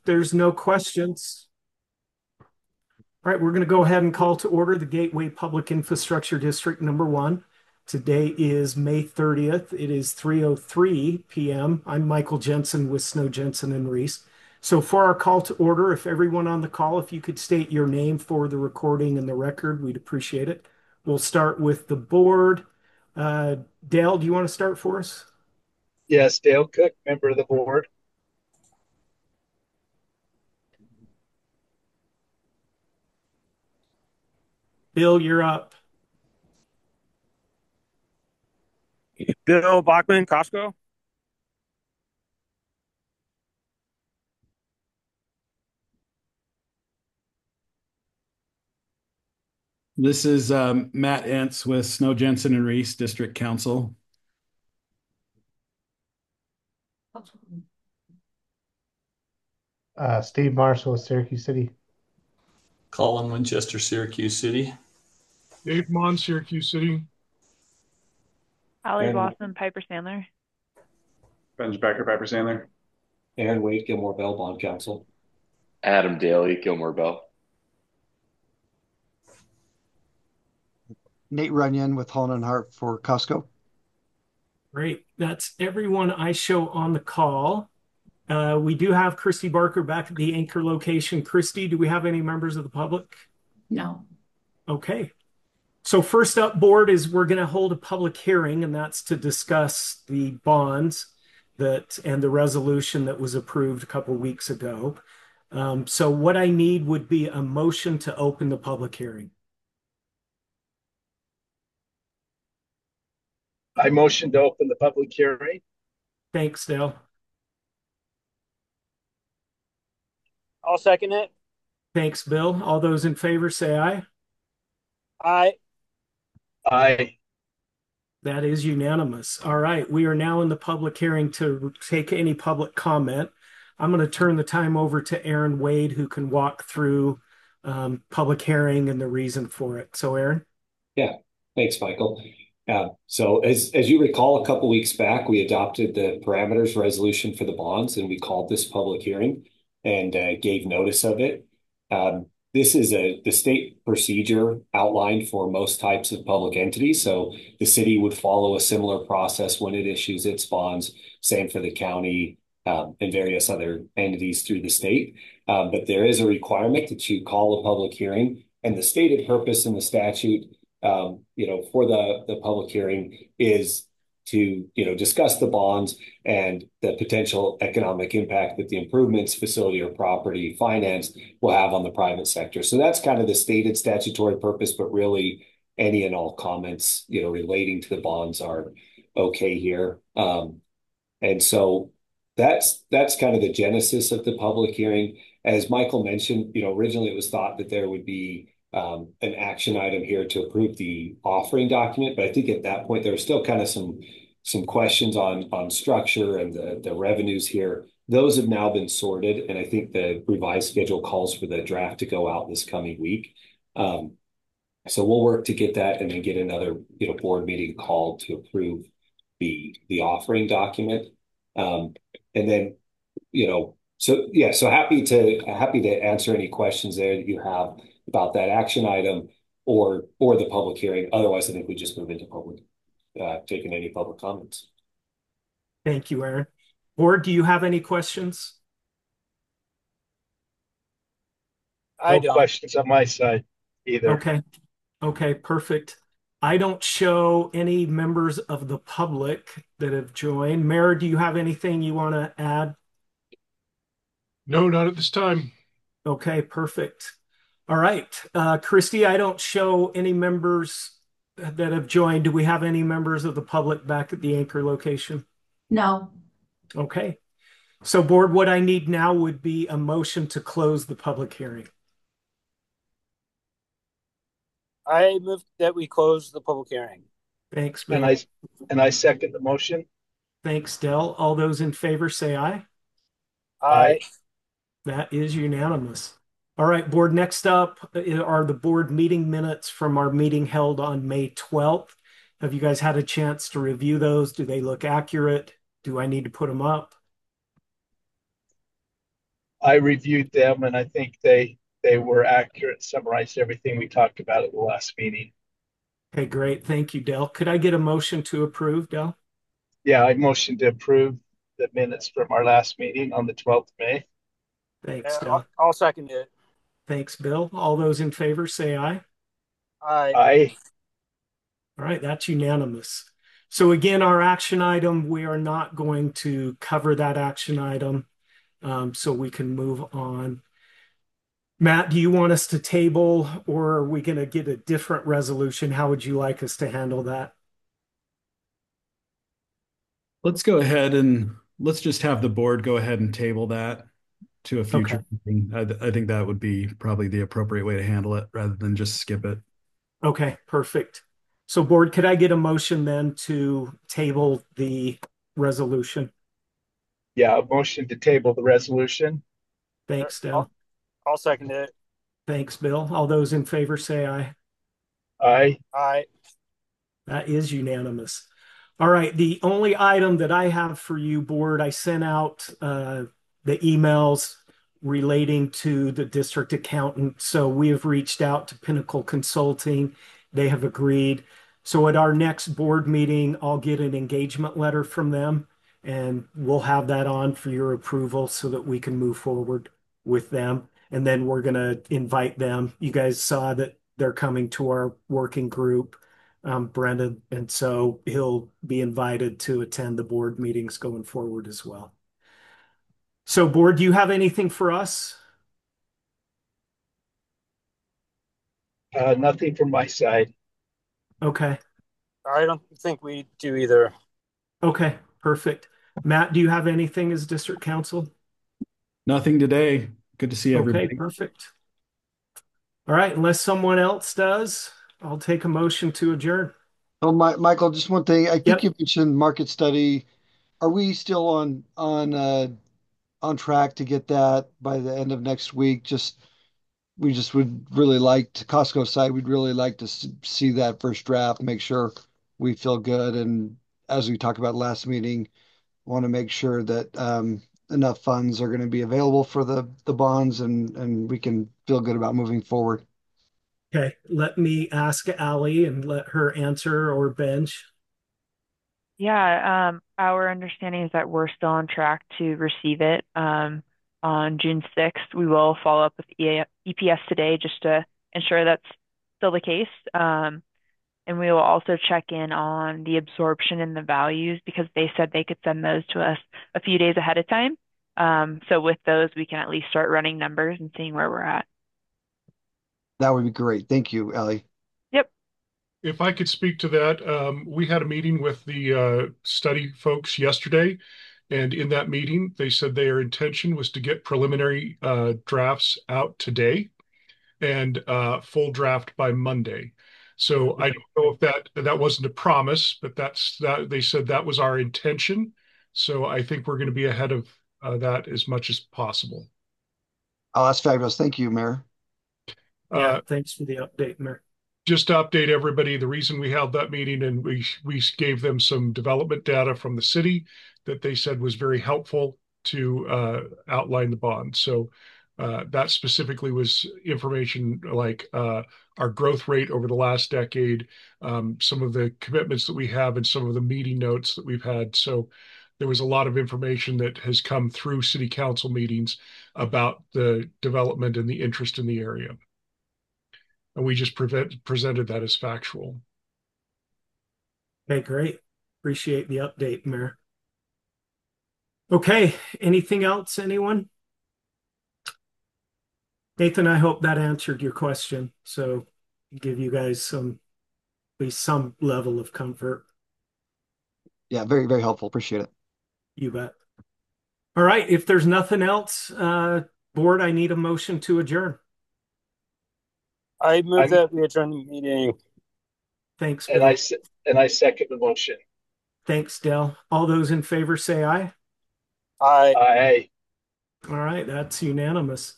there's no questions. All right, we're going to go ahead and call to order the Gateway Public Infrastructure District number 1. Today is May 30th. It is 3:03 p.m. I'm Michael Jensen with Snow Jensen and Reese. So for our call to order, if everyone on the call, if you could state your name for the recording and the record, we'd appreciate it. We'll start with the board. Dale, do you want to start for us? Yes, Dale Cook, member of the board. Bill, you're up. Bill Bachman, Costco. This is Matt Entz with Snow Jensen and Reese District Council. Steve Marshall with Syracuse City. Colin Winchester, Syracuse City. Dave Mon, Syracuse City. Allie Boston, Piper Sandler. Benj Becker, Piper Sandler. Aaron Wade, Gilmore Bell, Bond Council. Adam Daly, Gilmore Bell. Nate Runyon with Holland and Hart for Costco. Great. That's everyone I show on the call. We do have Christy Barker back at the anchor location. Christy, do we have any members of the public? No. Okay. So first up, board, is we're going to hold a public hearing, and that's to discuss the bonds and the resolution that was approved a couple weeks ago. So what I need would be a motion to open the public hearing. I motion to open the public hearing. Thanks, Dale. I'll second it. Thanks, Bill. All those in favor say aye. Aye. Aye. That is unanimous. All right, we are now in the public hearing to take any public comment. I'm going to turn the time over to Aaron Wade, who can walk through public hearing and the reason for it. So, Aaron? Yeah, thanks, Michael. So as you recall, a couple weeks back, we adopted the parameters resolution for the bonds, and we called this public hearing and gave notice of it. This is the state procedure outlined for most types of public entities. So the city would follow a similar process when it issues its bonds, same for the county and various other entities through the state. But there is a requirement that you call a public hearing, and the stated purpose in the statute for the public hearing is to, discuss the bonds and the potential economic impact that the improvements, facility or property financed will have on the private sector. So that's kind of the stated statutory purpose, but really any and all comments, relating to the bonds are okay here. And so that's kind of the genesis of the public hearing. As Michael mentioned, originally it was thought that there would be an action item here to approve the offering document, but I think at that point there was still kind of some questions on structure and the revenues here. Those have now been sorted, and I think the revised schedule calls for the draft to go out this coming week. So we'll work to get that and then get another board meeting called to approve the offering document. And then so happy to answer any questions there that you have about that action item or the public hearing. Otherwise, I think we just move into public, taking any public comments. Thank you, Aaron. Board, do you have any questions? No questions on my side either. Okay, perfect. I don't show any members of the public that have joined. Mayor, do you have anything you want to add? No, not at this time. Okay, perfect. All right. Christy, I don't show any members that have joined. Do we have any members of the public back at the anchor location? No. Okay. So board, what I need now would be a motion to close the public hearing. I move that we close the public hearing. Thanks, Bill. And I second the motion. Thanks, Dell. All those in favor say aye. Aye. That is unanimous. All right, board, next up are the board meeting minutes from our meeting held on May 12th. Have you guys had a chance to review those? Do they look accurate? Do I need to put them up? I reviewed them and I think they were accurate, summarized everything we talked about at the last meeting. Okay, great. Thank you, Dell. Could I get a motion to approve, Dell? Yeah, I motion to approve the minutes from our last meeting on the 12th of May. Thanks, Yeah, Dell. I'll second it. Thanks, Bill. All those in favor say aye. Aye. Aye. All right, that's unanimous. So again, our action item, we are not going to cover that action item, so we can move on. Matt, do you want us to table, or are we going to get a different resolution? How would you like us to handle that? Let's go ahead and let's just have the board go ahead and table that to a future meeting. I think that would be probably the appropriate way to handle it rather than just skip it. Okay, perfect. So board, could I get a motion then to table the resolution? Yeah, a motion to table the resolution. Thanks, Dell. I'll second it. Thanks, Bill. All those in favor say aye. Aye. Aye. That is unanimous. All right, the only item that I have for you, board, I sent out the emails relating to the district accountant. So we have reached out to Pinnacle Consulting. They have agreed. So at our next board meeting, I'll get an engagement letter from them and we'll have that on for your approval so that we can move forward with them. And then we're going to invite them. You guys saw that they're coming to our working group, Brendan, and so he'll be invited to attend the board meetings going forward as well. So board, do you have anything for us? Nothing from my side. Okay. I don't think we do either. Okay, perfect. Matt, do you have anything as district council? Nothing today. Good to see everybody. Okay, perfect. All right, unless someone else does, I'll take a motion to adjourn. Oh, Michael, just one thing. I think Yep. you mentioned market study. Are we still on track to get that by the end of next week? We just would really like to Costco side. We'd really like to see that first draft, make sure we feel good. And as we talked about last meeting, want to make sure that enough funds are going to be available for the bonds and we can feel good about moving forward. Okay, let me ask Allie and let her answer, or Benj. Yeah, our understanding is that we're still on track to receive it on June 6th. We will follow up with EPS today just to ensure that's still the case. And we will also check in on the absorption and the values because they said they could send those to us a few days ahead of time. So with those, we can at least start running numbers and seeing where we're at. That would be great. Thank you, Ellie. Yep. If I could speak to that, we had a meeting with the study folks yesterday, and in that meeting, they said their intention was to get preliminary drafts out today and full draft by Monday. So I don't know if that wasn't a promise, but that they said that was our intention. So I think we're going to be ahead of that as much as possible. Oh, that's fabulous. Thank you, Mayor. Yeah, thanks for the update, Mayor. Just to update everybody, the reason we held that meeting and we gave them some development data from the city that they said was very helpful to outline the bond. So that specifically was information like our growth rate over the last decade, some of the commitments that we have, and some of the meeting notes that we've had. So there was a lot of information that has come through city council meetings about the development and the interest in the area. And we just presented that as factual. Okay, great. Appreciate the update, Mayor. Okay, anything else, anyone? Nathan, I hope that answered your question. So give you guys at least some level of comfort. Yeah, very, very helpful. Appreciate it. You bet. All right, if there's nothing else, board, I need a motion to adjourn. I move that we adjourn the meeting. Thanks, Bill. And I second the motion. Thanks, Dell. All those in favor say aye. Aye. Aye. All right, that's unanimous.